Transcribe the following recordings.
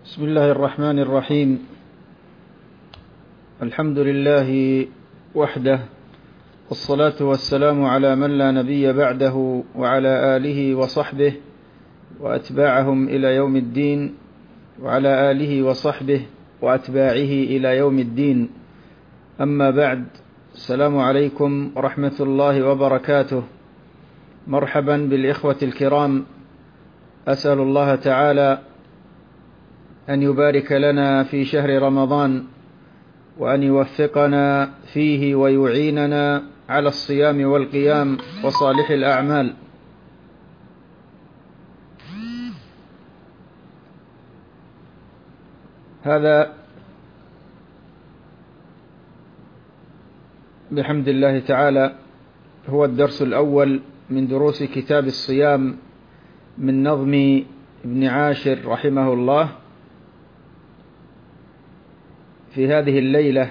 بسم الله الرحمن الرحيم. الحمد لله وحده، والصلاة والسلام على من لا نبي بعده، وعلى آله وصحبه وأتباعهم إلى يوم الدين، وعلى آله وصحبه وأتباعه إلى يوم الدين. أما بعد، السلام عليكم ورحمة الله وبركاته. مرحبا بالإخوة الكرام. أسأل الله تعالى أن يبارك لنا في شهر رمضان، وأن يوفقنا فيه ويعيننا على الصيام والقيام وصالح الأعمال. هذا بحمد الله تعالى هو الدرس الأول من دروس كتاب الصيام من نظم ابن عاشر رحمه الله. في هذه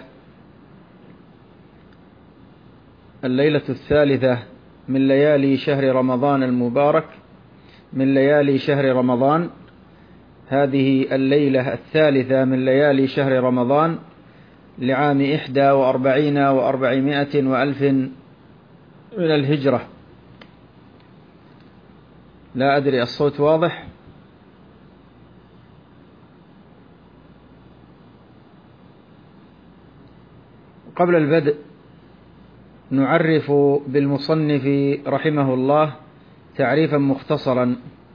الليلة الثالثة من ليالي شهر رمضان المبارك، من ليالي شهر رمضان، هذه الليلة الثالثة من ليالي شهر رمضان لعام 41 و400 وألف من الهجرة. لا أدري الصوت واضح؟ قبل البدء نعرف بالمصنف رحمه الله تعريفا مختصرا،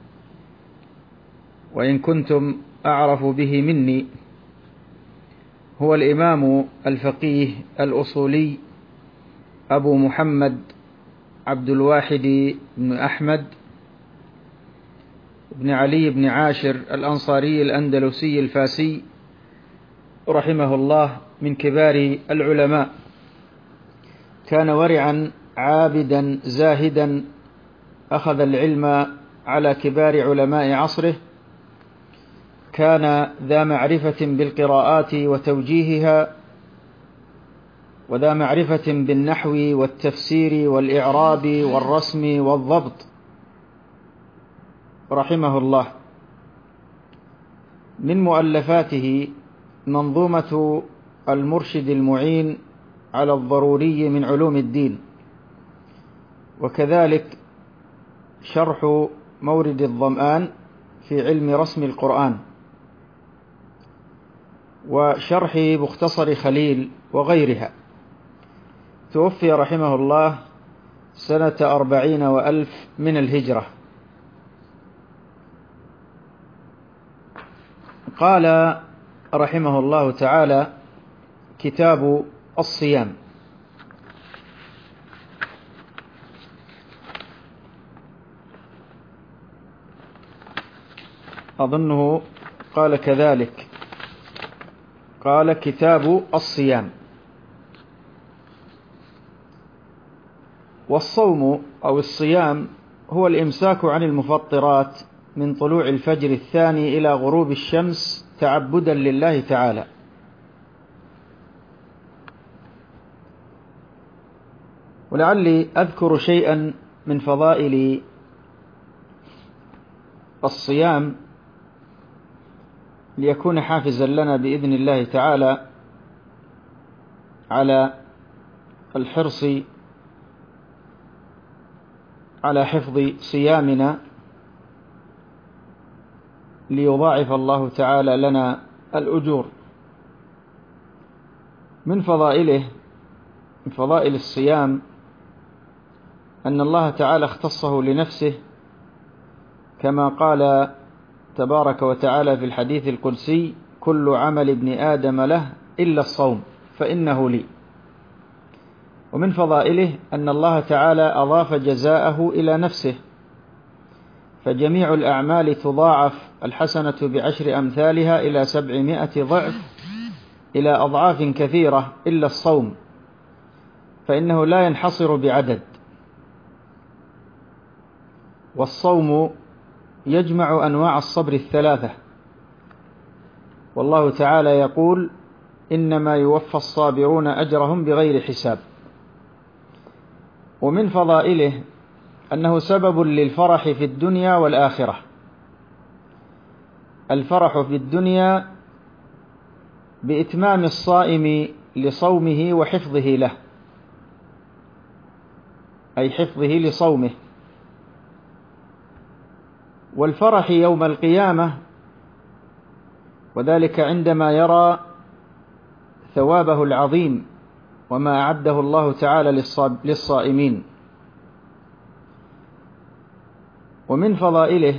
وإن كنتم أعرف به مني. هو الإمام الفقيه الأصولي أبو محمد عبد الواحد بن أحمد بن علي بن عاشر الأنصاري الأندلسي الفاسي رحمه الله، من كبار العلماء. كان ورعا عابدا زاهدا، أخذ العلم على كبار علماء عصره. كان ذا معرفة بالقراءات وتوجيهها، وذا معرفة بالنحو والتفسير والإعراب والرسم والضبط رحمه الله. من مؤلفاته منظومة المرشد المعين على الضروري من علوم الدين، وكذلك شرح مورد الظمآن في علم رسم القرآن، وشرح مختصر خليل وغيرها. توفي رحمه الله سنة 40 وألف من الهجرة. قال رحمه الله تعالى: كتاب الصيام. أظنه قال كذلك، قال كتاب الصيام. والصوم أو الصيام هو الإمساك عن المفطرات من طلوع الفجر الثاني إلى غروب الشمس تعبدا لله تعالى. ولعلي أذكر شيئا من فضائل الصيام ليكون حافزا لنا بإذن الله تعالى على الحرص على حفظ صيامنا، ليضاعف الله تعالى لنا الأجور. من فضائل الصيام أن الله تعالى اختصه لنفسه، كما قال تبارك وتعالى في الحديث القدسي: كل عمل ابن آدم له إلا الصوم فإنه لي. ومن فضائله أن الله تعالى أضاف جزاءه إلى نفسه، فجميع الأعمال تضاعف الحسنة ب10 أمثالها إلى 700 ضعف، إلى أضعاف كثيرة، إلا الصوم فإنه لا ينحصر بعدد. والصوم يجمع أنواع الصبر الثلاثة، والله تعالى يقول: إنما يوفى الصابرون أجرهم بغير حساب. ومن فضائله أنه سبب للفرح في الدنيا والآخرة، الفرح في الدنيا بإتمام الصائم لصومه وحفظه له، أي حفظه لصومه. والفرح يوم القيامة، وذلك عندما يرى ثوابه العظيم وما أعده الله تعالى للصائمين. ومن فضائله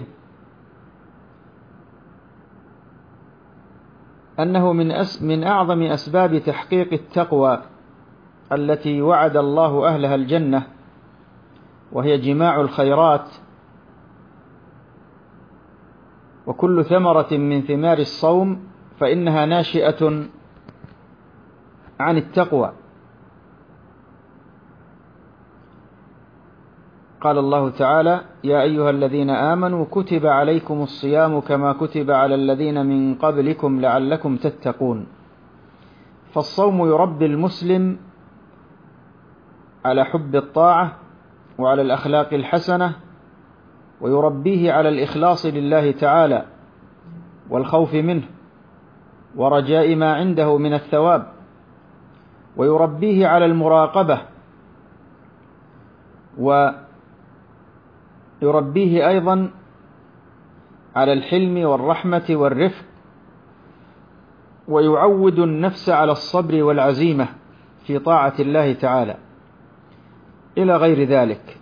أنه من أعظم أسباب تحقيق التقوى التي وعد الله أهلها الجنة، وهي جماع الخيرات، وكل ثمرة من ثمار الصوم فإنها ناشئة عن التقوى. قال الله تعالى: يا أيها الذين آمنوا كتب عليكم الصيام كما كتب على الذين من قبلكم لعلكم تتقون. فالصوم يربي المسلم على حب الطاعة وعلى الأخلاق الحسنة، ويربيه على الإخلاص لله تعالى والخوف منه ورجاء ما عنده من الثواب، ويربيه على المراقبة، ويربيه أيضا على الحلم والرحمة والرفق، ويعود النفس على الصبر والعزيمة في طاعة الله تعالى، إلى غير ذلك.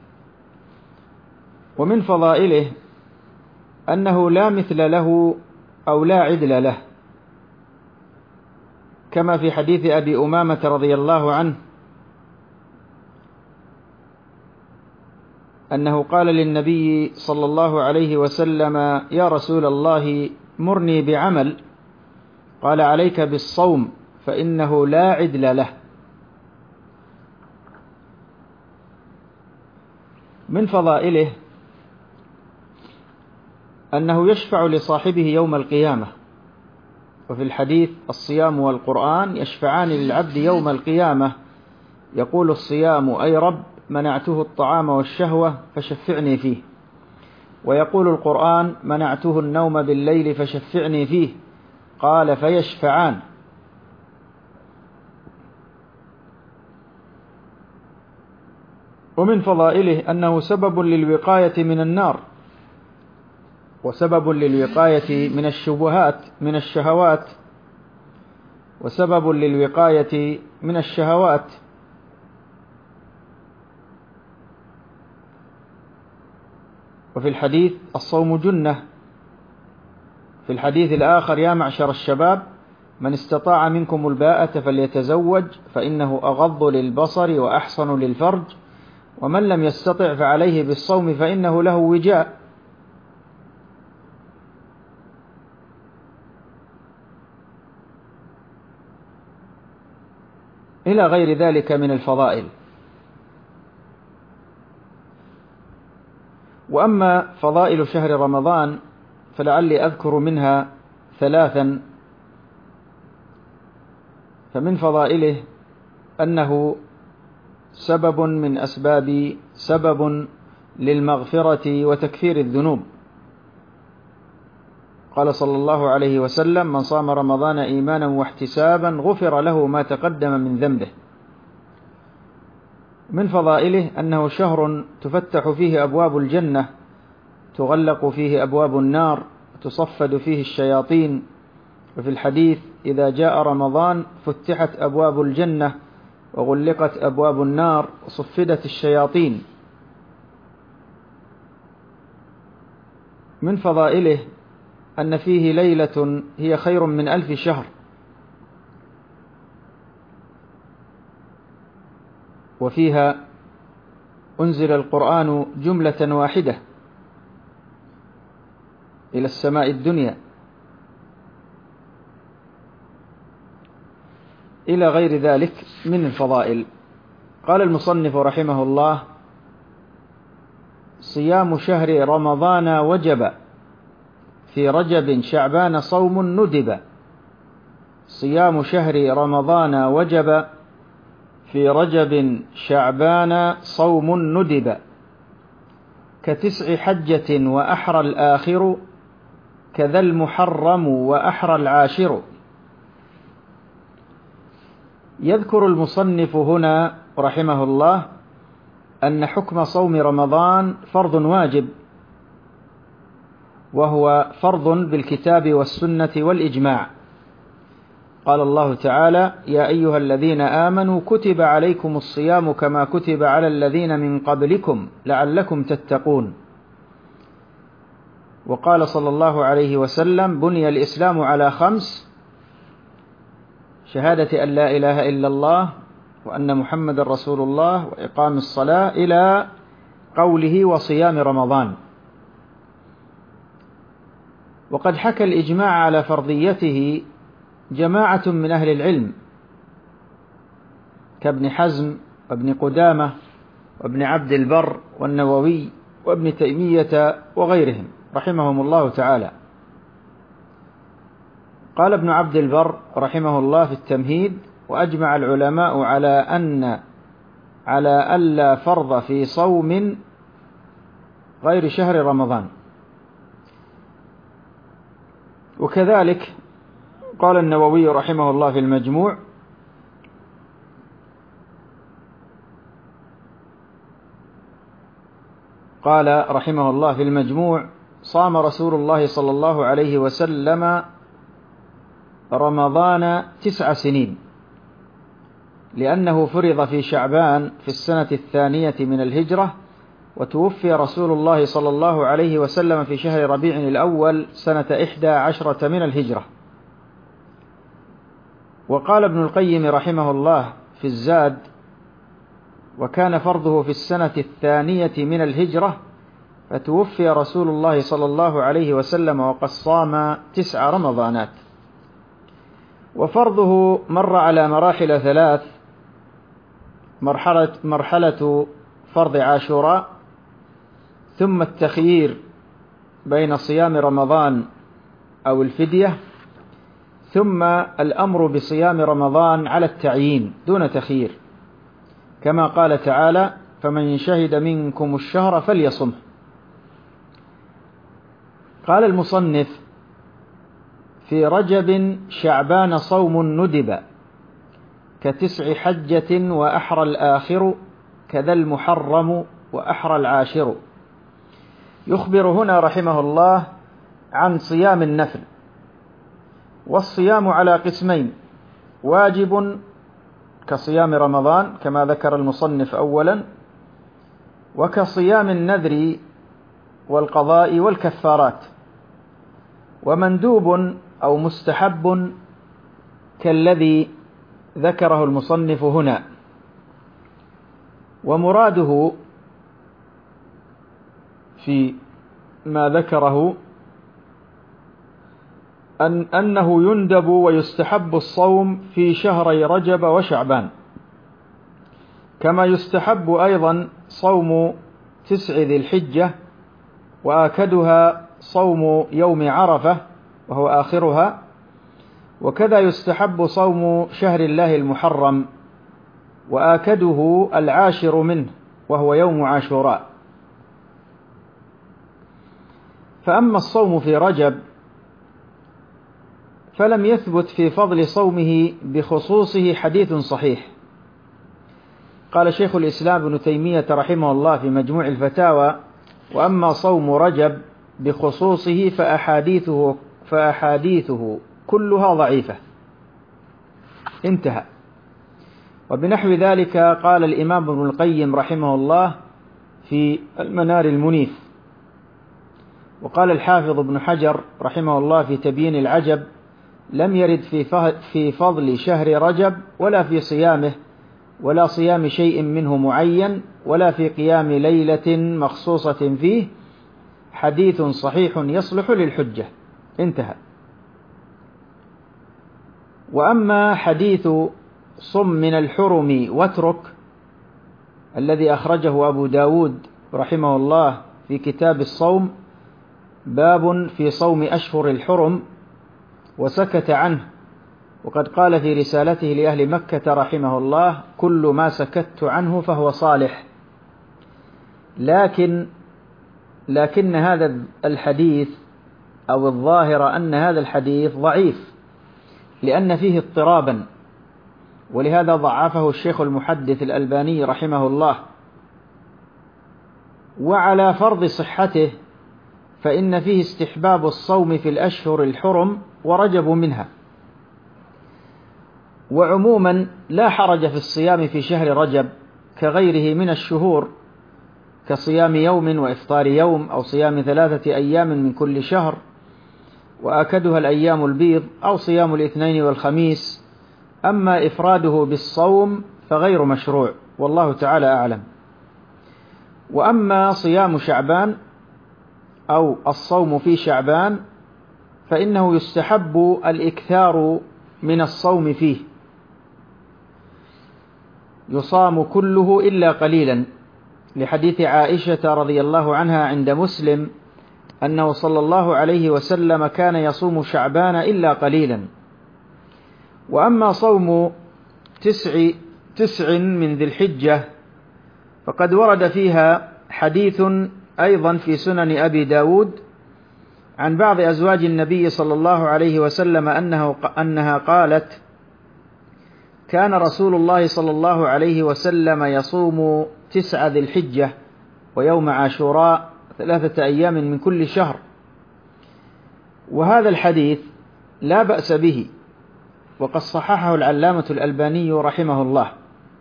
ومن فضائله أنه لا مثل له أو لا عدل له، كما في حديث أبي أمامة رضي الله عنه أنه قال للنبي صلى الله عليه وسلم: يا رسول الله مرني بعمل. قال: عليك بالصوم فإنه لا عدل له. من فضائله أنه يشفع لصاحبه يوم القيامة، وفي الحديث: الصيام والقرآن يشفعان للعبد يوم القيامة، يقول الصيام: أي رب منعته الطعام والشهوة فشفعني فيه، ويقول القرآن: منعته النوم بالليل فشفعني فيه. قال: فيشفعان. ومن فضائله أنه سبب للوقاية من النار، وسبب للوقاية من الشبهات من الشهوات، وسبب للوقاية من الشهوات. وفي الحديث: الصوم جنة. في الحديث الآخر: يا معشر الشباب من استطاع منكم الباءة فليتزوج فإنه أغض للبصر وأحصن للفرج، ومن لم يستطع فعليه بالصوم فإنه له وجاء. إلى غير ذلك من الفضائل. وأما فضائل شهر رمضان فلعلي أذكر منها ثلاثا. فمن فضائله أنه سبب للمغفرة وتكفير الذنوب. قال صلى الله عليه وسلم: من صام رمضان إيمانا واحتسابا غفر له ما تقدم من ذنبه. من فضائله أنه شهر تفتح فيه أبواب الجنة، تغلق فيه أبواب النار، تصفد فيه الشياطين. وفي الحديث: إذا جاء رمضان فتحت أبواب الجنة وغلقت أبواب النار وصفدت الشياطين. من فضائله أن فيه ليلة هي خير من 1000 شهر، وفيها أنزل القرآن جملة واحدة إلى السماء الدنيا، إلى غير ذلك من الفضائل. قال المصنف رحمه الله: صيام شهر رمضان وجب، في رجب شعبان صوم ندب. صيام شهر رمضان وجب، في رجب شعبان صوم ندب. كتسع حجة وأحرى الآخر، كذا المحرم وأحرى العاشر. يذكر المصنف هنا رحمه الله أن حكم صوم رمضان فرض واجب، وهو فرض بالكتاب والسنة والإجماع. قال الله تعالى: يا أيها الذين آمنوا كتب عليكم الصيام كما كتب على الذين من قبلكم لعلكم تتقون. وقال صلى الله عليه وسلم: بني الإسلام على 5: شهادة أن لا إله إلا الله وأن محمد رسول الله وإقام الصلاة، إلى قوله: وصيام رمضان. وقد حكى الإجماع على فرضيته جماعة من أهل العلم كابن حزم وابن قدامة وابن عبد البر والنووي وابن تيمية وغيرهم رحمهم الله تعالى. قال ابن عبد البر رحمه الله في التمهيد: وأجمع العلماء على ألا فرض في صوم غير شهر رمضان. وكذلك قال النووي رحمه الله في المجموع: قال رحمه الله في المجموع: صام رسول الله صلى الله عليه وسلم رمضان 9 سنين، لأنه فرض في شعبان في السنة 2 من الهجرة، وتوفي رسول الله صلى الله عليه وسلم في شهر ربيع الأول سنة 11 من الهجرة. وقال ابن القيم رحمه الله في الزاد: وكان فرضه في السنة 2 من الهجرة، فتوفي رسول الله صلى الله عليه وسلم وقد صام 9 رمضانات. وفرضه مر على مراحل 3: مرحلة فرض عاشوراء، ثم التخيير بين صيام رمضان أو الفدية، ثم الأمر بصيام رمضان على التعيين دون تخيير، كما قال تعالى: فمن شهد منكم الشهر فليصمه. قال المصنف: في رجب شعبان صوم ندب، ك9 حجة وأحرى الآخر، كذا المحرم وأحرى العاشر. يخبر هنا رحمه الله عن صيام النفل. والصيام على قسمين: واجب كصيام رمضان كما ذكر المصنف أولا، وكصيام النذر والقضاء والكفارات، ومندوب أو مستحب كالذي ذكره المصنف هنا. ومراده في ما ذكره أنه يندب ويستحب الصوم في شهري رجب وشعبان، كما يستحب أيضا صوم 9 ذي الحجة، وآكدها صوم يوم عرفة وهو آخرها، وكذا يستحب صوم شهر الله المحرم، وآكده 10 منه وهو يوم عاشوراء. فأما الصوم في رجب فلم يثبت في فضل صومه بخصوصه حديث صحيح. قال شيخ الإسلام ابن تيمية رحمه الله في مجموع الفتاوى: وأما صوم رجب بخصوصه فأحاديثه كلها ضعيفة. انتهى. وبنحو ذلك قال الإمام ابن القيم رحمه الله في المنار المنيف. وقال الحافظ ابن حجر رحمه الله في تبيين العجب: لم يرد في فضل شهر رجب ولا في صيامه ولا صيام شيء منه معين ولا في قيام ليلة مخصوصة فيه حديث صحيح يصلح للحجة. انتهى. وأما حديث صم من الحرم واترك الذي أخرجه أبو داود رحمه الله في كتاب الصوم، باب في صوم أشهر الحرم، وسكت عنه، وقد قال في رسالته لأهل مكة رحمه الله: كل ما سكت عنه فهو صالح. لكن هذا الحديث أو الظاهر أن هذا الحديث ضعيف لأن فيه اضطرابا، ولهذا ضعفه الشيخ المحدث الألباني رحمه الله. وعلى فرض صحته فإن فيه استحباب الصوم في الأشهر الحرم ورجب منها. وعموما لا حرج في الصيام في شهر رجب كغيره من الشهور، كصيام يوم وإفطار يوم، أو صيام 3 أيام من كل شهر وآكدها الأيام البيض، أو صيام الاثنين والخميس. أما إفراده بالصوم فغير مشروع، والله تعالى أعلم. وأما صيام شعبان أو الصوم في شعبان فإنه يستحب الإكثار من الصوم فيه، يصام كله إلا قليلا، لحديث عائشة رضي الله عنها عند مسلم أنه صلى الله عليه وسلم كان يصوم شعبان إلا قليلا. وأما صوم 9 من ذي الحجة فقد ورد فيها حديث أيضا في سنن أبي داود عن بعض أزواج النبي صلى الله عليه وسلم أنها قالت: كان رسول الله صلى الله عليه وسلم يصوم 9 ذي الحجة ويوم عاشوراء 3 أيام من كل شهر. وهذا الحديث لا بأس به، وقد صححه العلامة الألباني رحمه الله.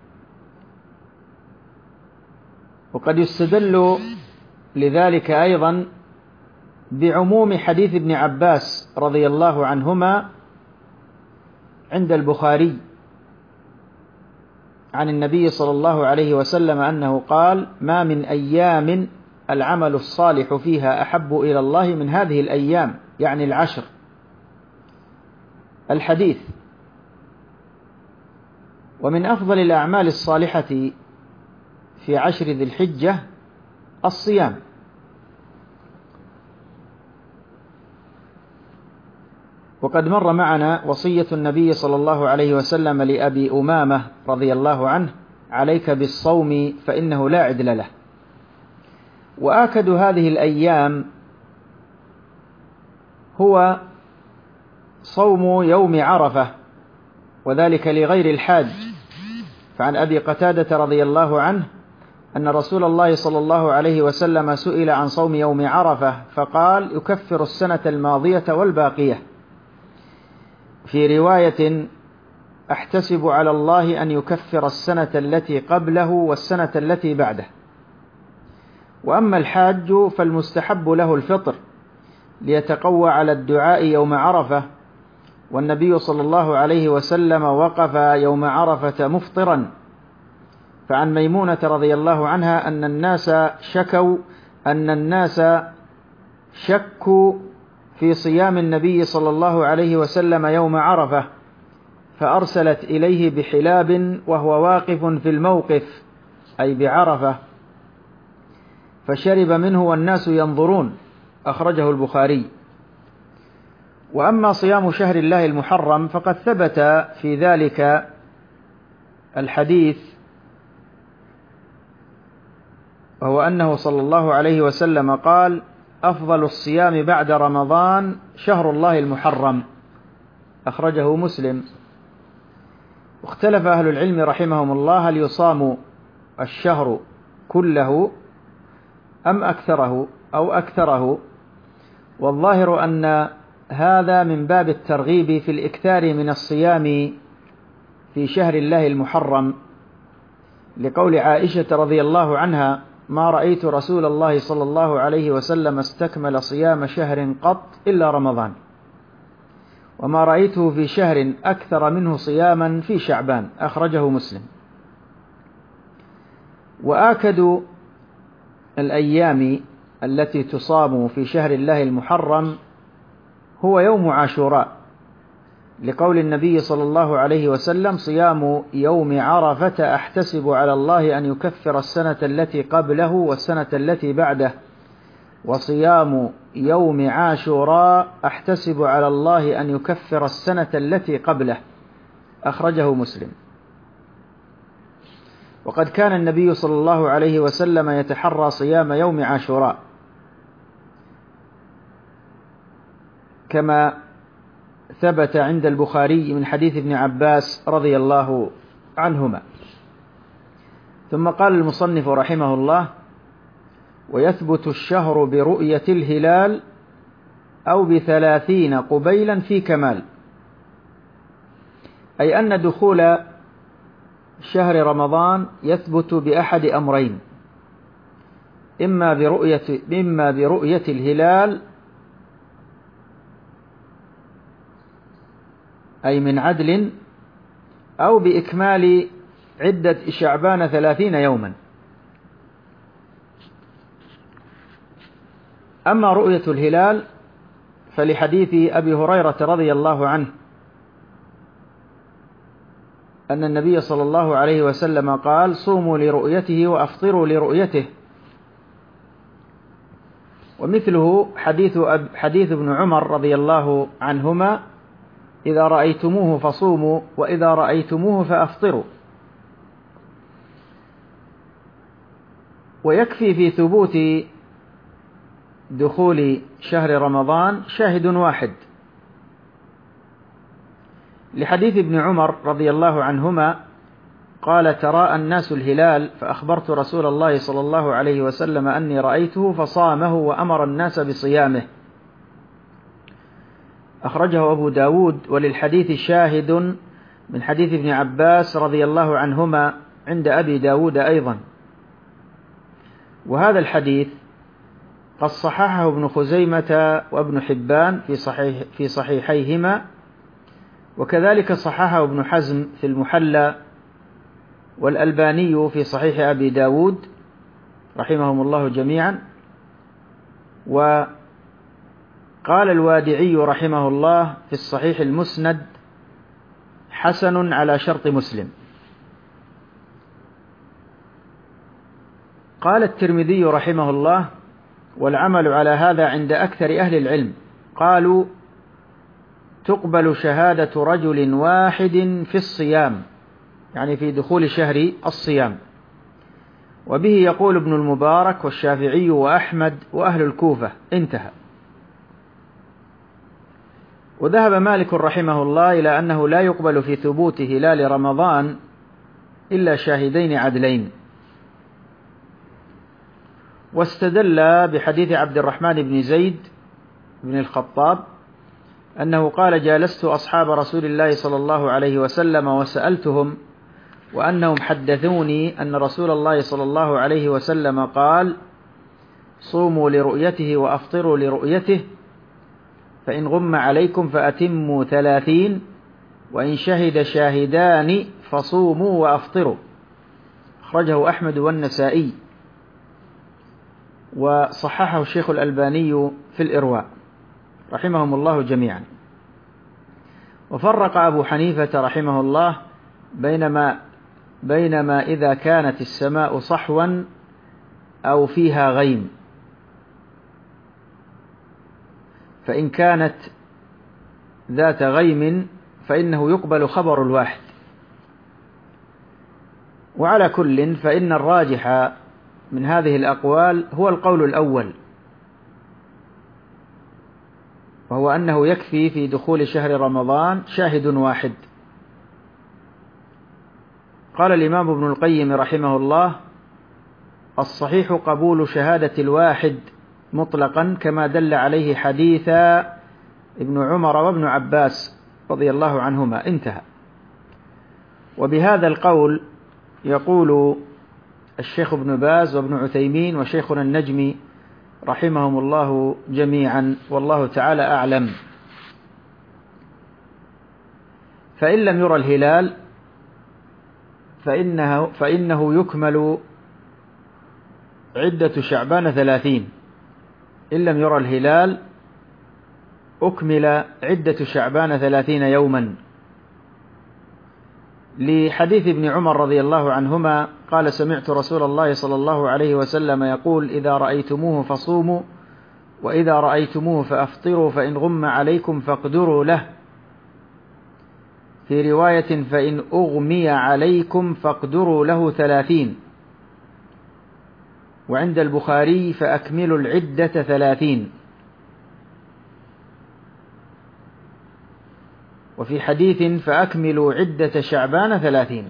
وقد يستدل لذلك أيضا بعموم حديث ابن عباس رضي الله عنهما عند البخاري عن النبي صلى الله عليه وسلم أنه قال: ما من أيام العمل الصالح فيها أحب إلى الله من هذه الأيام، يعني العشر. الحديث. ومن أفضل الأعمال الصالحة في 10 ذي الحجة الصيام. وقد مر معنا وصية النبي صلى الله عليه وسلم لأبي أمامة رضي الله عنه: عليك بالصوم فإنه لا عدل له. وآكد هذه الأيام هو صوم يوم عرفة، وذلك لغير الحاج. فعن أبي قتادة رضي الله عنه أن رسول الله صلى الله عليه وسلم سئل عن صوم يوم عرفة فقال: يكفر السنة الماضية والباقية. في رواية: أحتسب على الله أن يكفر السنة التي قبله والسنة التي بعده. وأما الحاج فالمستحب له الفطر ليتقوى على الدعاء يوم عرفة، والنبي صلى الله عليه وسلم وقف يوم عرفة مفطرا. فعن ميمونة رضي الله عنها أن الناس شكوا في صيام النبي صلى الله عليه وسلم يوم عرفة، فأرسلت إليه بحلاب وهو واقف في الموقف، أي بعرفة، فشرب منه والناس ينظرون. أخرجه البخاري. وأما صيام شهر الله المحرم فقد ثبت في ذلك الحديث، وهو أنه صلى الله عليه وسلم قال: أفضل الصيام بعد رمضان شهر الله المحرم. أخرجه مسلم. واختلف أهل العلم رحمهم الله هل يصام الشهر كله أم أكثره أو أكثره، والظاهر أن هذا من باب الترغيب في الإكثار من الصيام في شهر الله المحرم، لقول عائشة رضي الله عنها: ما رأيت رسول الله صلى الله عليه وسلم استكمل صيام شهر قط إلا رمضان، وما رأيته في شهر أكثر منه صياما في شعبان. أخرجه مسلم. وآكد الأيام التي تصام في شهر الله المحرم هو يوم عاشوراء، لقول النبي صلى الله عليه وسلم: صيام يوم عرفة أحتسب على الله أن يكفر السنة التي قبله والسنة التي بعده، وصيام يوم عاشوراء أحتسب على الله أن يكفر السنة التي قبله. أخرجه مسلم. وقد كان النبي صلى الله عليه وسلم يتحرى صيام يوم عاشوراء، كما ثبت عند البخاري من حديث ابن عباس رضي الله عنهما. ثم قال المصنف رحمه الله: ويثبت الشهر برؤية الهلال أو ب30 قبيلا في كمال، أي أن دخول شهر رمضان يثبت بأحد أمرين: إما برؤية الهلال أي من عدل، أو بإكمال عدة شعبان 30 يوما. أما رؤية الهلال فلحديث أبي هريرة رضي الله عنه أن النبي صلى الله عليه وسلم قال: صوموا لرؤيته وأفطروا لرؤيته. ومثله حديث ابن عمر رضي الله عنهما: إذا رأيتموه فصوموا وإذا رأيتموه فأفطروا. ويكفي في ثبوت دخول شهر رمضان شاهد واحد، لحديث ابن عمر رضي الله عنهما قال: تراءى الناس الهلال فأخبرت رسول الله صلى الله عليه وسلم أني رأيته فصامه وأمر الناس بصيامه. أخرجه أبو داود. وللحديث شاهد من حديث ابن عباس رضي الله عنهما عند أبي داود أيضا. وهذا الحديث قد صححه ابن خزيمة وابن حبان في صحيحيهما، وكذلك صححه ابن حزم في المحلى، والألباني في صحيح أبي داود رحمهم الله جميعا. وقال الوادعي رحمه الله في الصحيح المسند: حسن على شرط مسلم. قال الترمذي رحمه الله: والعمل على هذا عند أكثر أهل العلم، قالوا: تقبل شهادة رجل واحد في الصيام، يعني في دخول شهر الصيام. وبه يقول ابن المبارك والشافعي وأحمد وأهل الكوفة. انتهى. وذهب مالك رحمه الله إلى أنه لا يقبل في ثبوت هلال رمضان إلا شاهدين عدلين، واستدل بحديث عبد الرحمن بن زيد بن الخطاب أنه قال: جالست أصحاب رسول الله صلى الله عليه وسلم وسألتهم، وأنهم حدثوني أن رسول الله صلى الله عليه وسلم قال: صوموا لرؤيته وأفطروا لرؤيته، فإن غم عليكم فأتموا 30، وإن شهد شاهدان فصوموا وأفطروا. أخرجه أحمد والنسائي، وصححه الشيخ الألباني في الإرواء رحمهم الله جميعا. وفرق أبو حنيفة رحمه الله بينما إذا كانت السماء صحوا أو فيها غيم، فإن كانت ذات غيم فإنه يقبل خبر الواحد. وعلى كل فإن الراجح من هذه الأقوال هو القول الأول، وهو أنه يكفي في دخول شهر رمضان شاهد واحد. قال الإمام ابن القيم رحمه الله: الصحيح قبول شهادة الواحد مطلقا، كما دل عليه حديث ابن عمر وابن عباس رضي الله عنهما. انتهى. وبهذا القول يقول الشيخ ابن باز وابن عثيمين وشيخنا النجمي رحمهم الله جميعا، والله تعالى أعلم. فإن لم يرى الهلال فإنه يكمل عدة شعبان 30. إن لم يرى الهلال أكمل عدة شعبان 30 يوما، لحديث ابن عمر رضي الله عنهما قال: سمعت رسول الله صلى الله عليه وسلم يقول: إذا رأيتموه فصوموا وإذا رأيتموه فأفطروا، فإن غم عليكم فاقدروا له. في رواية: فإن أغمي عليكم فاقدروا له 30. وعند البخاري: فأكملوا العدة 30. وفي حديث فأكملوا عدة شعبان 30.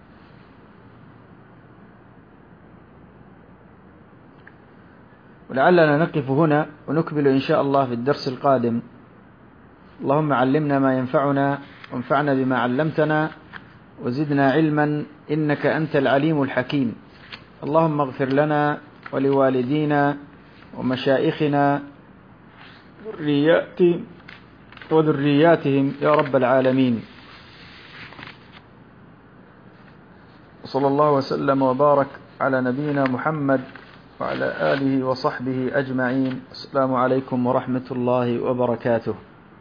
ولعلنا نقف هنا ونكمل إن شاء الله في الدرس القادم. اللهم علمنا ما ينفعنا وانفعنا بما علمتنا وزدنا علما إنك أنت العليم الحكيم. اللهم اغفر لنا ولوالدينا ومشائخنا وذرياتهم يا رب العالمين. صلى الله وسلم وبارك على نبينا محمد وعلى آله وصحبه أجمعين. السلام عليكم ورحمة الله وبركاته.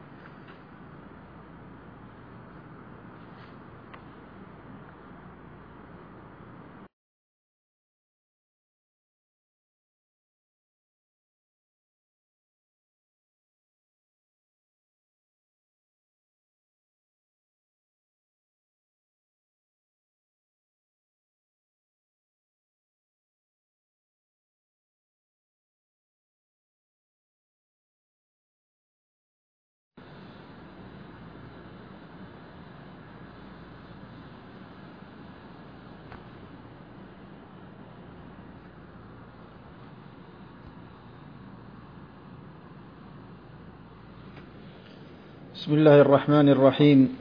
بسم الله الرحمن الرحيم.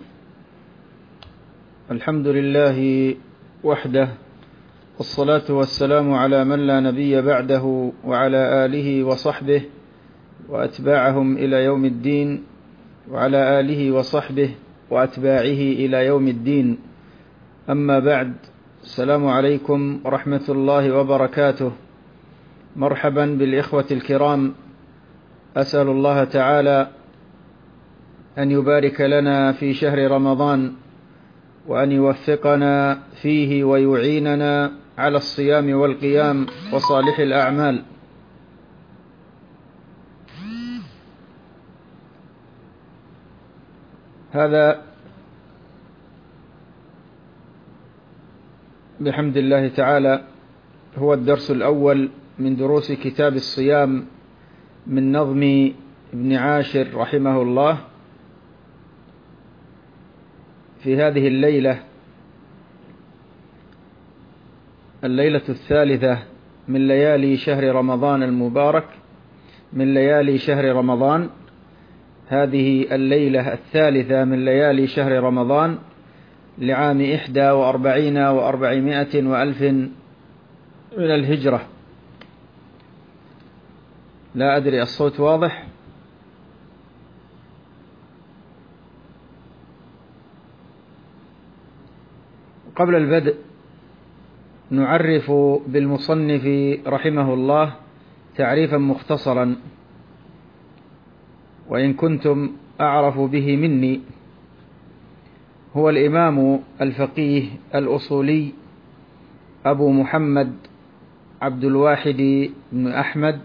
الحمد لله وحده، والصلاة والسلام على من لا نبي بعده وعلى آله وصحبه وأتباعهم إلى يوم الدين، وعلى آله وصحبه وأتباعه إلى يوم الدين. أما بعد، السلام عليكم ورحمة الله وبركاته. مرحبا بالإخوة الكرام. أسأل الله تعالى أن يبارك لنا في شهر رمضان، وأن يوفقنا فيه ويعيننا على الصيام والقيام وصالح الأعمال. هذا بحمد الله تعالى هو الدرس الأول من دروس كتاب الصيام من نظم ابن عاشر رحمه الله، في هذه الليلة الثالثة من ليالي شهر رمضان المبارك، من ليالي شهر رمضان. هذه الليلة الثالثة من ليالي شهر رمضان لعام 41 و400 وألف من الهجرة. لا أدري الصوت واضح؟ قبل البدء نعرف بالمصنف رحمه الله تعريفا مختصرا، وإن كنتم أعرف به مني. هو الإمام الفقيه الأصولي أبو محمد عبد الواحد بن أحمد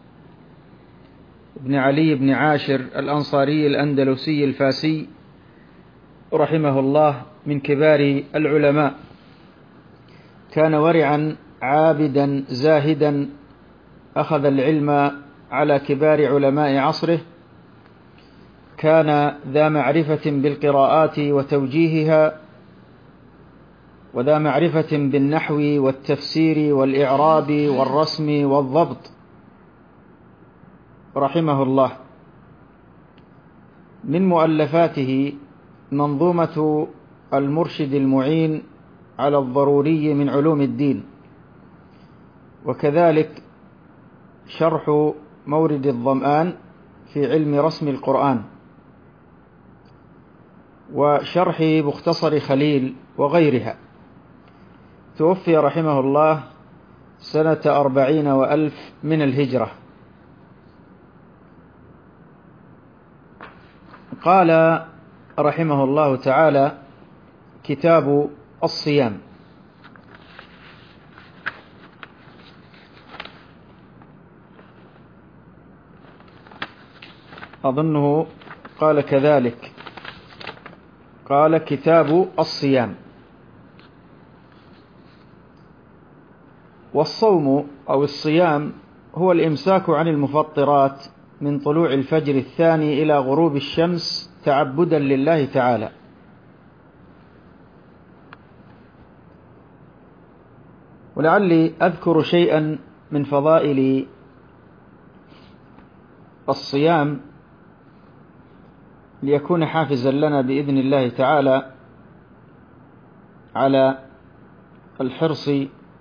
بن علي بن عاشر الأنصاري الأندلسي الفاسي رحمه الله، من كبار العلماء. كان ورعا عابدا زاهدا، أخذ العلم على كبار علماء عصره. كان ذا معرفة بالقراءات وتوجيهها، وذا معرفة بالنحو والتفسير والإعراب والرسم والضبط رحمه الله. من مؤلفاته منظومة المرشد المعين على الضروري من علوم الدين، وكذلك شرح مورد الظمآن في علم رسم القرآن، وشرح مختصر خليل وغيرها. توفي رحمه الله سنة 40 وألف من الهجرة. قال رحمه الله تعالى: كتاب الصيام. أظنه قال كذلك، قال كتاب الصيام. والصوم أو الصيام هو الإمساك عن المفطرات من طلوع الفجر الثاني إلى غروب الشمس تعبدا لله تعالى. ولعلي أذكر شيئا من فضائل الصيام ليكون حافزا لنا بإذن الله تعالى على الحرص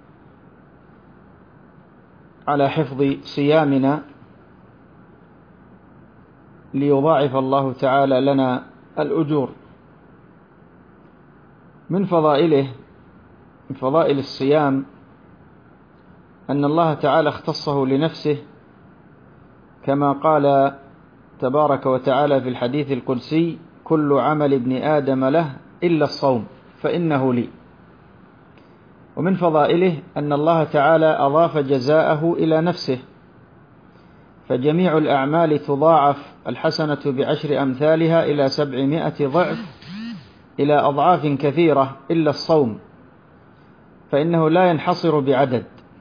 على حفظ صيامنا، ليضاعف الله تعالى لنا الأجور. من فضائل الصيام أن الله تعالى اختصه لنفسه، كما قال تبارك وتعالى في الحديث القدسي: كل عمل ابن آدم له إلا الصوم فإنه لي. ومن فضائله أن الله تعالى أضاف جزاءه إلى نفسه، فجميع الأعمال تضاعف الحسنة بعشر أمثالها إلى 700 ضعف إلى أضعاف كثيرة إلا الصوم، فإنه لا ينحصر بعدد.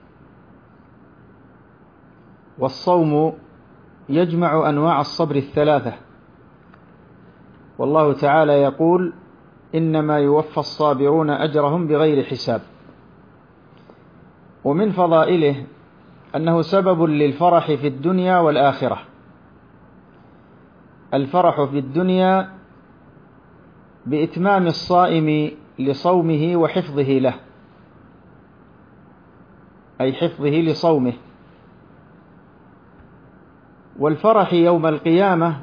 والصوم يجمع أنواع الصبر الثلاثة، والله تعالى يقول: إنما يوفى الصابرون أجرهم بغير حساب. ومن فضائله أنه سبب للفرح في الدنيا والآخرة. الفرح في الدنيا بإتمام الصائم لصومه وحفظه له، أي حفظه لصومه. والفرح يوم القيامة،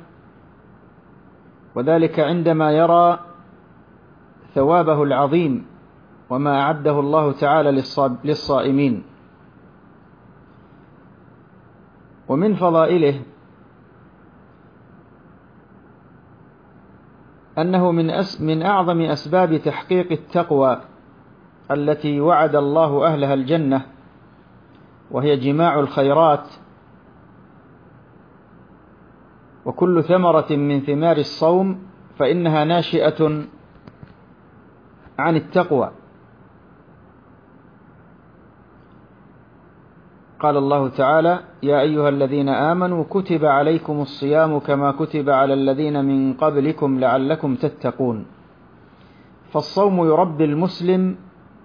وذلك عندما يرى ثوابه العظيم وما أعده الله تعالى للصائمين. ومن فضائله أنه من أعظم أسباب تحقيق التقوى التي وعد الله أهلها الجنة، وهي جماع الخيرات. وكل ثمرة من ثمار الصوم فإنها ناشئة عن التقوى. قال الله تعالى: يا أيها الذين آمنوا كتب عليكم الصيام كما كتب على الذين من قبلكم لعلكم تتقون. فالصوم يربي المسلم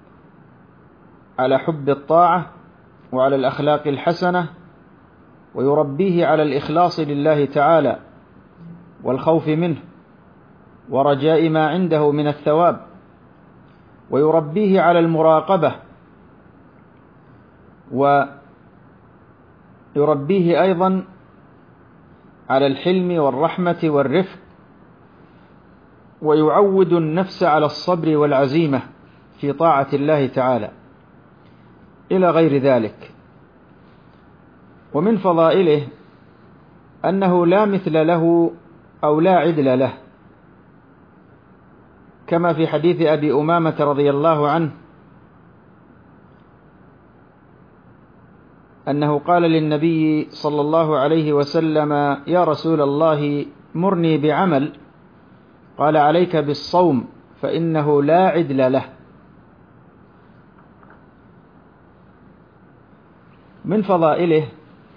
على حب الطاعة وعلى الأخلاق الحسنة، ويربيه على الإخلاص لله تعالى والخوف منه ورجاء ما عنده من الثواب، ويربيه على المراقبة، ويربيه أيضا على الحلم والرحمة والرفق، ويعود النفس على الصبر والعزيمة في طاعة الله تعالى، إلى غير ذلك. ومن فضائله أنه لا مثل له أو لا عدل له، كما في حديث أبي أمامة رضي الله عنه أنه قال للنبي صلى الله عليه وسلم: يا رسول الله مرني بعمل. قال: عليك بالصوم فإنه لا عدل له. من فضائله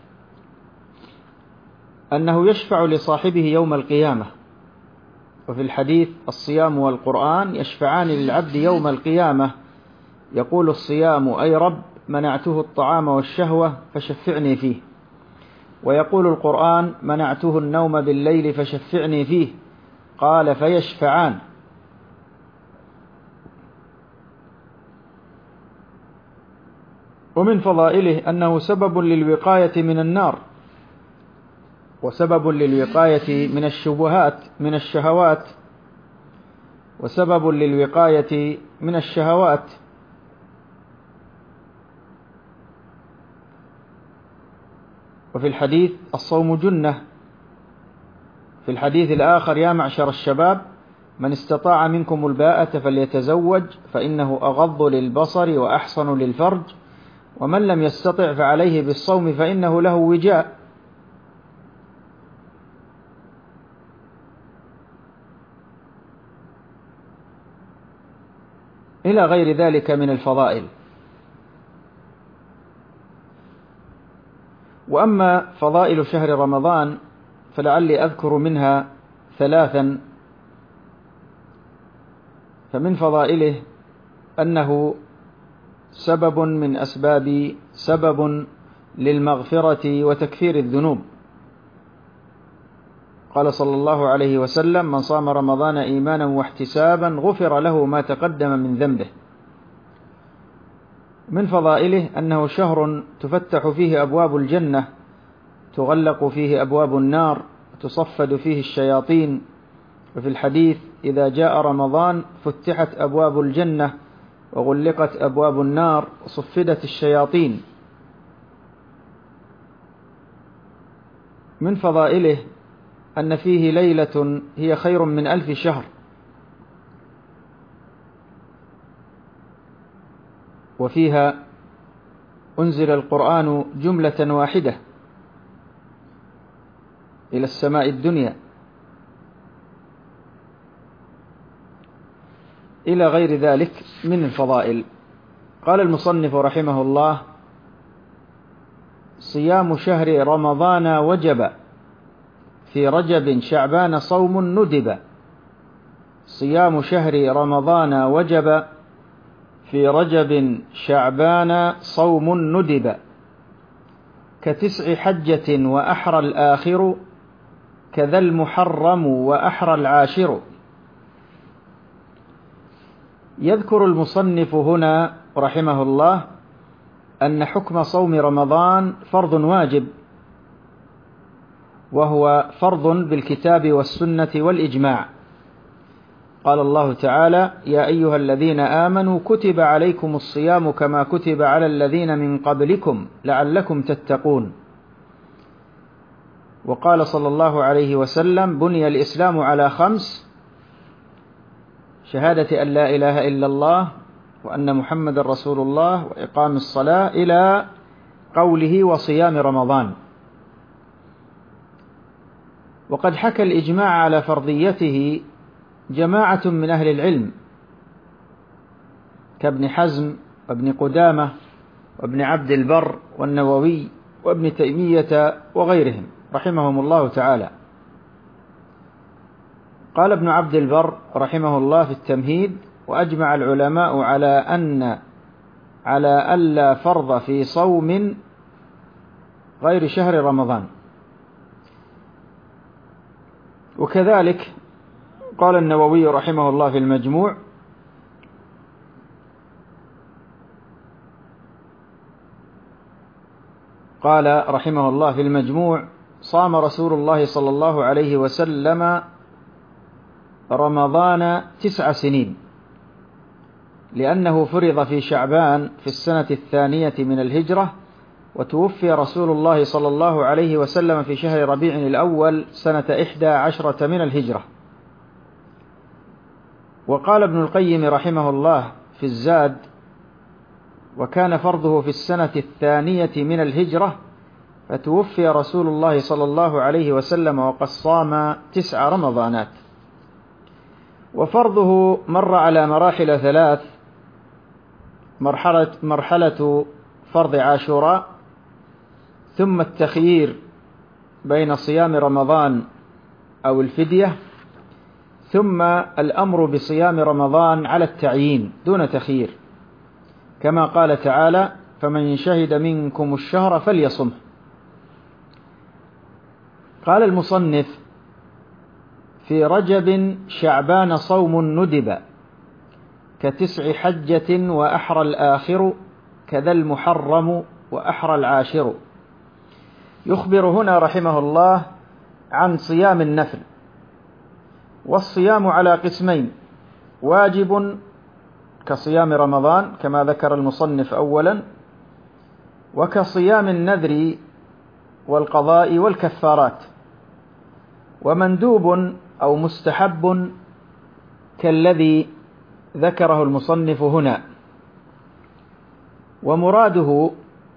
أنه يشفع لصاحبه يوم القيامة. وفي الحديث: الصيام والقرآن يشفعان للعبد يوم القيامة. يقول الصيام: أي رب منعته الطعام والشهوة فشفعني فيه. ويقول القرآن: منعته النوم بالليل فشفعني فيه. قال: فيشفعان. ومن فضائله أنه سبب للوقاية من النار، وسبب للوقاية من الشبهات من الشهوات، وسبب للوقاية من الشهوات. وفي الحديث: الصوم جنة. في الحديث الآخر: يا معشر الشباب من استطاع منكم الباءة فليتزوج فإنه أغض للبصر وأحصن للفرج، ومن لم يستطع فعليه بالصوم فإنه له وجاء. إلى غير ذلك من الفضائل. وأما فضائل شهر رمضان فلعلي أذكر منها ثلاثا فمن فضائله أنه سبب للمغفرة وتكفير الذنوب. قال صلى الله عليه وسلم: من صام رمضان إيمانا واحتسابا غفر له ما تقدم من ذنبه. من فضائله أنه شهر تفتح فيه أبواب الجنة، تغلق فيه أبواب النار، تصفد فيه الشياطين. وفي الحديث: إذا جاء رمضان فتحت أبواب الجنة وغلقت أبواب النار وصفدت الشياطين. من فضائله أن فيه ليلة هي خير من 1000 شهر، وفيها أنزل القرآن جملة واحدة إلى السماء الدنيا، إلى غير ذلك من الفضائل. قال المصنف رحمه الله: صيام شهر رمضان وجب، في رجب شعبان صوم ندب. صيام شهر رمضان وجب، في رجب شعبان صوم ندب. كتسع حجة وأحرى الآخر، كذا المحرم وأحرى العاشر. يذكر المصنف هنا رحمه الله أن حكم صوم رمضان فرض واجب، وهو فرض بالكتاب والسنة والإجماع. قال الله تعالى: يا أيها الذين آمنوا كتب عليكم الصيام كما كتب على الذين من قبلكم لعلكم تتقون. وقال صلى الله عليه وسلم: بني الإسلام على 5: شهادة أن لا إله إلا الله وأن محمد رسول الله وإقام الصلاة، إلى قوله: وصيام رمضان. وقد حكى الإجماع على فرضيته جماعة من أهل العلم كابن حزم وابن قدامة وابن عبد البر والنووي وابن تيمية وغيرهم رحمهم الله تعالى. قال ابن عبد البر رحمه الله في التمهيد: وأجمع العلماء على ألا فرض في صوم غير شهر رمضان. وكذلك قال النووي رحمه الله في المجموع: قال رحمه الله في المجموع: صام رسول الله صلى الله عليه وسلم رمضان 9 سنين، لأنه فرض في شعبان في السنة 2 من الهجرة، وتوفي رسول الله صلى الله عليه وسلم في شهر ربيع الأول سنة 11 من الهجرة. وقال ابن القيم رحمه الله في الزاد: وكان فرضه في السنة 2 من الهجرة، فتوفي رسول الله صلى الله عليه وسلم وقد صام 9 رمضانات. وفرضه مر على مراحل 3: مرحلة فرض عاشوراء، ثم التخيير بين صيام رمضان أو الفدية، ثم الأمر بصيام رمضان على التعيين دون تخيير، كما قال تعالى: فمن شهد منكم الشهر فليصمه. قال المصنف: في رجب شعبان صوم ندب، كتسع حجة وأحرى الآخر، كذا المحرم وأحرى العاشر. يخبر هنا رحمه الله عن صيام النفل. والصيام على قسمين: واجب كصيام رمضان كما ذكر المصنف أولا، وكصيام النذر والقضاء والكفارات، ومندوب أو مستحب كالذي ذكره المصنف هنا. ومراده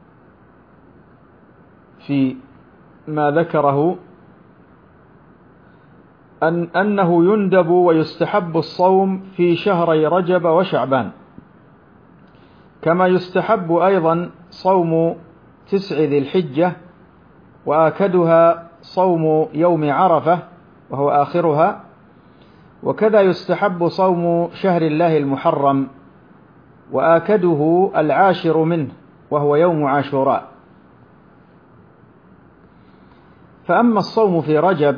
في ما ذكره أنه يندب ويستحب الصوم في شهري رجب وشعبان، كما يستحب أيضا صوم 9 ذي الحجة، وآكدها صوم يوم عرفة وهو آخرها، وكذا يستحب صوم شهر الله المحرم، وآكده 10 منه وهو يوم عاشوراء. فأما الصوم في رجب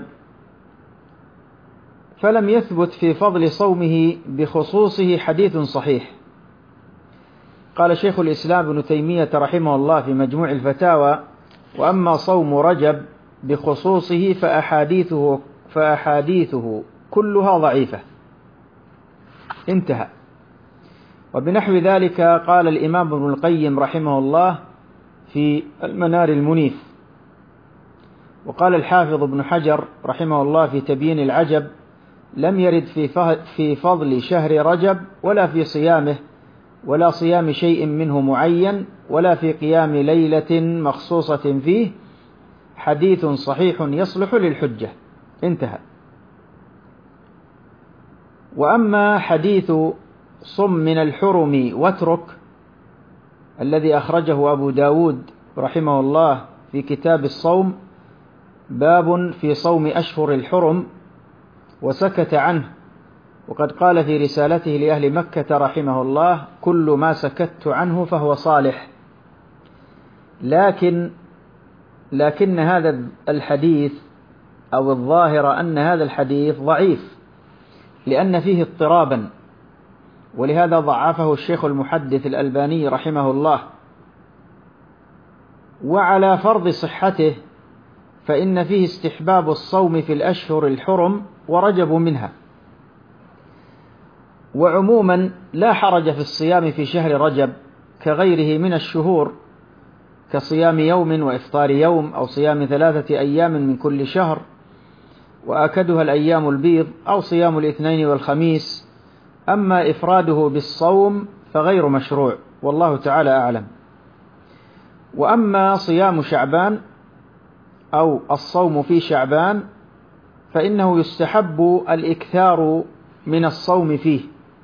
فلم يثبت في فضل صومه بخصوصه حديث صحيح. قال شيخ الإسلام ابن تيمية رحمه الله في مجموع الفتاوى: وأما صوم رجب بخصوصه فأحاديثه كلها ضعيفة. انتهى. وبنحو ذلك قال الإمام ابن القيم رحمه الله في المنار المنيف، وقال الحافظ ابن حجر رحمه الله في تبيين العجب: لم يرد في فضل شهر رجب ولا في صيامه ولا صيام شيء منه معين ولا في قيام ليلة مخصوصة فيه حديث صحيح يصلح للحجة. انتهى. وأما حديث صم من الحرم واترك الذي أخرجه أبو داود رحمه الله في كتاب الصوم، باب في صوم أشهر الحرم، وسكت عنه، وقد قال في رسالته لأهل مكة رحمه الله: كل ما سكت عنه فهو صالح. لكن هذا الحديث أو الظاهر أن هذا الحديث ضعيف لأن فيه اضطرابا، ولهذا ضعفه الشيخ المحدث الألباني رحمه الله. وعلى فرض صحته فإن فيه استحباب الصوم في الأشهر الحرم ورجب منها. وعموما لا حرج في الصيام في شهر رجب كغيره من الشهور، كصيام يوم وإفطار يوم، أو صيام 3 أيام من كل شهر وآكدها الأيام البيض، أو صيام الاثنين والخميس. أما إفراده بالصوم فغير مشروع، والله تعالى أعلم. وأما صيام شعبان أو الصوم في شعبان فإنه يستحب الإكثار من الصوم فيه،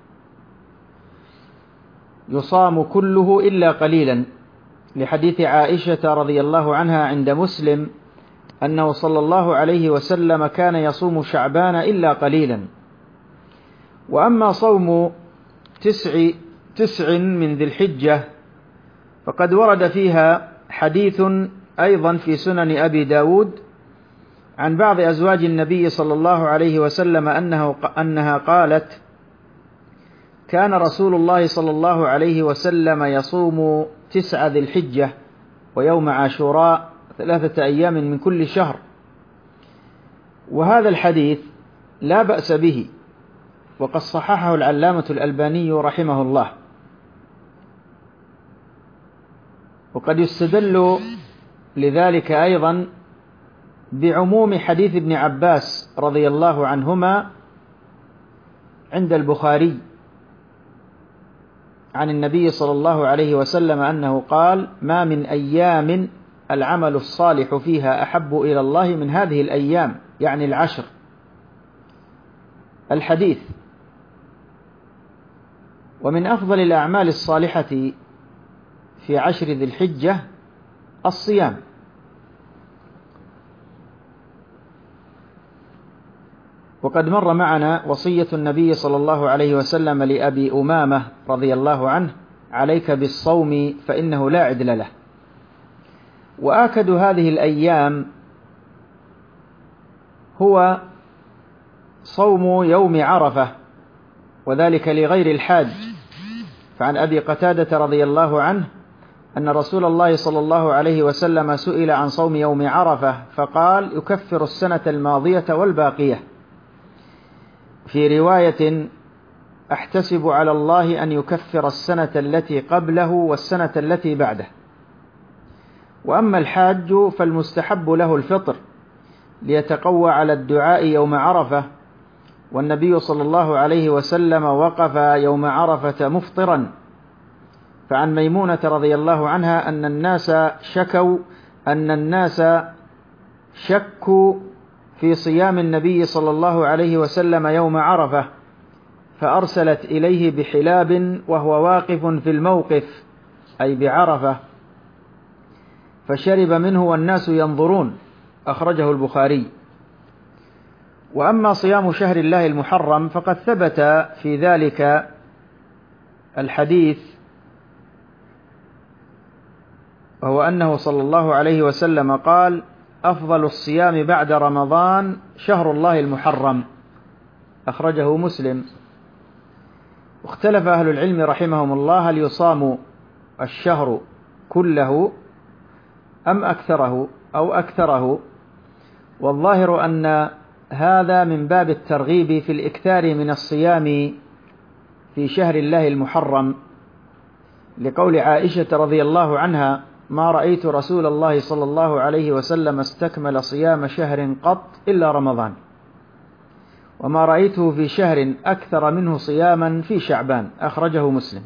يصام كله إلا قليلا، لحديث عائشة رضي الله عنها عند مسلم أنه صلى الله عليه وسلم كان يصوم شعبان إلا قليلا. وأما صوم 9 من ذي الحجة فقد ورد فيها حديث أيضا في سنن أبي داود عن بعض أزواج النبي صلى الله عليه وسلم أنها قالت: كان رسول الله صلى الله عليه وسلم يصوم 9 ذي الحجة ويوم عاشوراء 3 أيام من كل شهر. وهذا الحديث لا بأس به، وقد صححه العلامة الألباني رحمه الله. وقد يستدل لذلك أيضا بعموم حديث ابن عباس رضي الله عنهما عند البخاري عن النبي صلى الله عليه وسلم أنه قال: ما من أيام العمل الصالح فيها أحب إلى الله من هذه الأيام، يعني 10. الحديث. ومن أفضل الأعمال الصالحة في 10 ذي الحجة الصيام. وقد مر معنا وصية النبي صلى الله عليه وسلم لأبي أمامة رضي الله عنه: عليك بالصوم فإنه لا عدل له. وآكد هذه الأيام هو صوم يوم عرفة، وذلك لغير الحاج. فعن أبي قتادة رضي الله عنه أن رسول الله صلى الله عليه وسلم سئل عن صوم يوم عرفة فقال: يكفر السنة الماضية والباقية. في رواية: أحتسب على الله أن يكفر السنة التي قبله والسنة التي بعده. وأما الحاج فالمستحب له الفطر ليتقوى على الدعاء يوم عرفة، والنبي صلى الله عليه وسلم وقف يوم عرفة مفطرا. فعن ميمونة رضي الله عنها أن الناس شكوا في صيام النبي صلى الله عليه وسلم يوم عرفة، فأرسلت إليه بحلاب وهو واقف في الموقف أي بعرفة، فشرب منه والناس ينظرون. أخرجه البخاري. وأما صيام شهر الله المحرم فقد ثبت في ذلك الحديث، وهو أنه صلى الله عليه وسلم قال: أفضل الصيام بعد رمضان شهر الله المحرم، أخرجه مسلم. واختلف أهل العلم رحمهم الله هل يصام الشهر كله أم أكثره أو أكثره، والظاهر أن هذا من باب الترغيب في الإكثار من الصيام في شهر الله المحرم، لقول عائشة رضي الله عنها: ما رأيت رسول الله صلى الله عليه وسلم استكمل صيام شهر قط إلا رمضان، وما رأيته في شهر أكثر منه صياما في شعبان، أخرجه مسلم.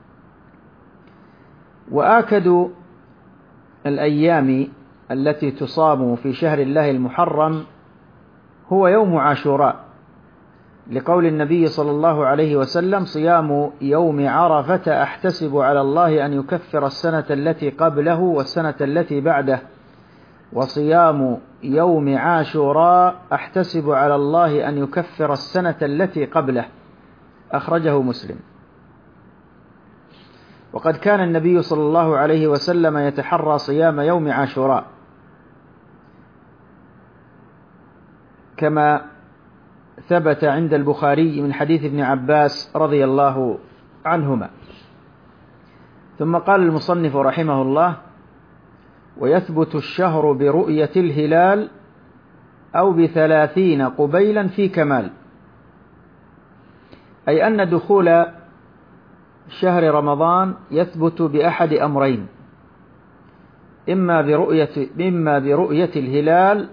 وآكد الأيام التي تصام في شهر الله المحرم هو يوم عاشوراء، لقول النبي صلى الله عليه وسلم: صيام يوم عرفة أحتسب على الله أن يكفر السنة التي قبله والسنة التي بعده، وصيام يوم عاشوراء أحتسب على الله أن يكفر السنة التي قبله، أخرجه مسلم. وقد كان النبي صلى الله عليه وسلم يتحرى صيام يوم عاشوراء، كما ثبت عند البخاري من حديث ابن عباس رضي الله عنهما. ثم قال المصنف رحمه الله: ويثبت الشهر برؤية الهلال أو ب30 قبيلا في كمال، أي أن دخول شهر رمضان يثبت بأحد أمرين: إما برؤية الهلال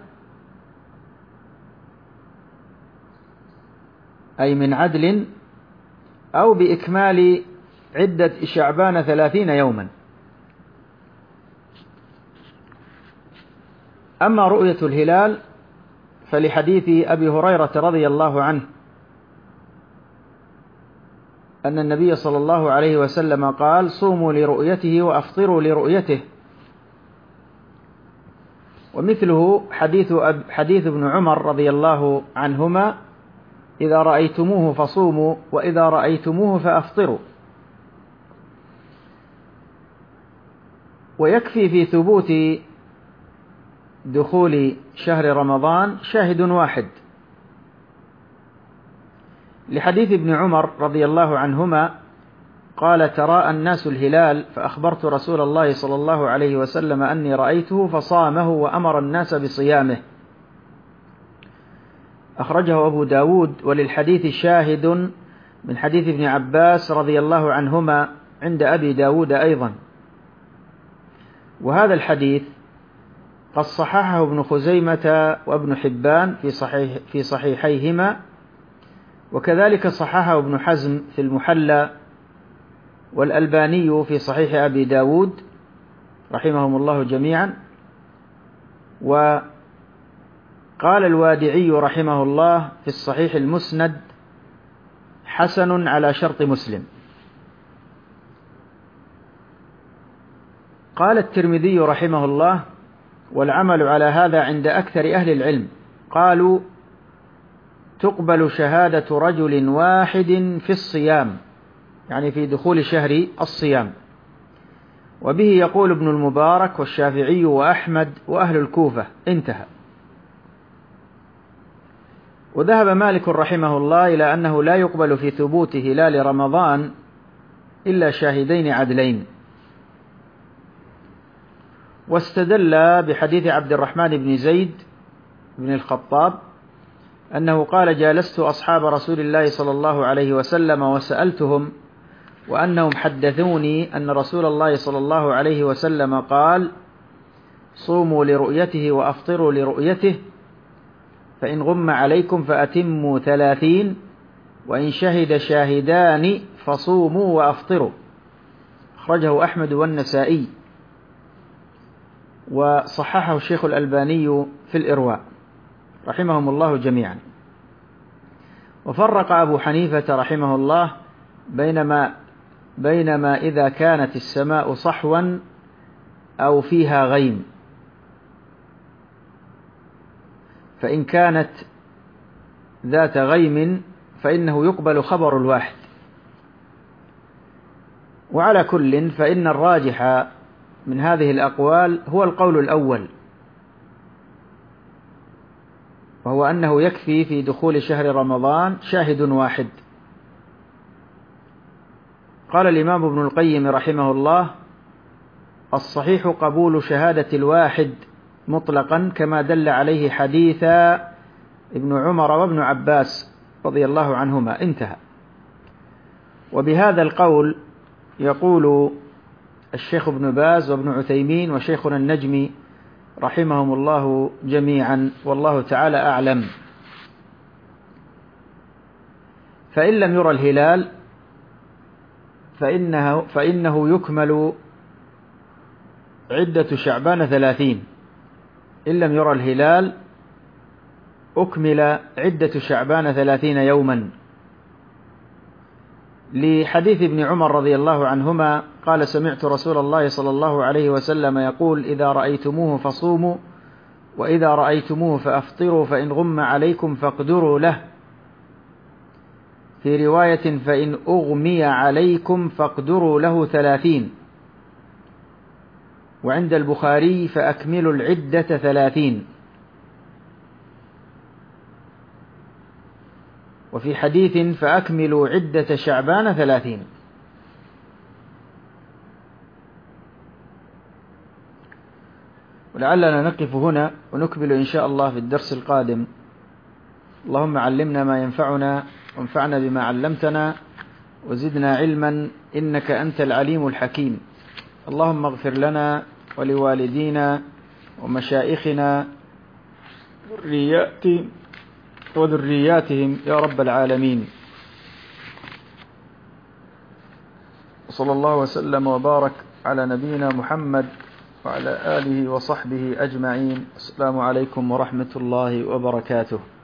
أي من عدل، أو بإكمال عدة شعبان 30 يوما. أما رؤية الهلال فلحديث أبي هريرة رضي الله عنه أن النبي صلى الله عليه وسلم قال: صوموا لرؤيته وأفطروا لرؤيته. ومثله حديث ابن عمر رضي الله عنهما: إذا رأيتموه فصوموا وإذا رأيتموه فأفطروا. ويكفي في ثبوت دخول شهر رمضان شاهد واحد، لحديث ابن عمر رضي الله عنهما قال: تراءى الناس الهلال فأخبرت رسول الله صلى الله عليه وسلم أني رأيته فصامه وأمر الناس بصيامه، أخرجه أبو داود. وللحديث شاهد من حديث ابن عباس رضي الله عنهما عند أبي داود أيضا. وهذا الحديث قد صححه ابن خزيمة وابن حبان في صحيحيهما، وكذلك صححه ابن حزم في المحلى، والألباني في صحيح أبي داود رحمهم الله جميعا. وقال الوادعي رحمه الله في الصحيح المسند: حسن على شرط مسلم. قال الترمذي رحمه الله: والعمل على هذا عند أكثر أهل العلم، قالوا: تقبل شهادة رجل واحد في الصيام، يعني في دخول شهر الصيام. وبه يقول ابن المبارك والشافعي وأحمد وأهل الكوفة، انتهى. وذهب مالك رحمه الله إلى أنه لا يقبل في ثبوت هلال رمضان إلا شاهدين عدلين، واستدل بحديث عبد الرحمن بن زيد بن الخطاب أنه قال: جالست أصحاب رسول الله صلى الله عليه وسلم وسألتهم، وأنهم حدثوني أن رسول الله صلى الله عليه وسلم قال: صوموا لرؤيته وأفطروا لرؤيته، فإن غم عليكم فأتموا 30، وإن شهد شاهدان فصوموا وأفطروا. أخرجه أحمد والنسائي، وصححه الشيخ الألباني في الإرواء رحمهم الله جميعا. وفرق أبو حنيفة رحمه الله بينما إذا كانت السماء صحوا أو فيها غيم، فإن كانت ذات غيم فإنه يقبل خبر الواحد. وعلى كل فإن الراجح من هذه الأقوال هو القول الأول، وهو أنه يكفي في دخول شهر رمضان شاهد واحد. قال الإمام ابن القيم رحمه الله: الصحيح قبول شهادة الواحد مطلقا، كما دل عليه حديث ابن عمر وابن عباس رضي الله عنهما. انتهى. وبهذا القول يقول الشيخ ابن باز وابن عثيمين وشيخنا النجمي رحمهم الله جميعا، والله تعالى أعلم. فإن لم يرى الهلال فإنه يكمل عدة شعبان 30. إن لم يرى الهلال أكمل عدة شعبان 30 يوما، لحديث ابن عمر رضي الله عنهما قال: سمعت رسول الله صلى الله عليه وسلم يقول: إذا رأيتموه فصوموا، وإذا رأيتموه فأفطروا، فإن غم عليكم فاقدروا له. في رواية: فإن أغمي عليكم فاقدروا له 30. وعند البخاري: فأكملوا العدة 30. وفي حديث: فأكملوا عدة شعبان 30. ولعلنا نقف هنا ونكمل إن شاء الله في الدرس القادم. اللهم علمنا ما ينفعنا، وانفعنا بما علمتنا، وزدنا علما، إنك أنت العليم الحكيم. اللهم اغفر لنا ولوالدينا ومشائخنا وذرياتهم يا رب العالمين. صلى الله وسلم وبارك على نبينا محمد وعلى آله وصحبه أجمعين. السلام عليكم ورحمة الله وبركاته.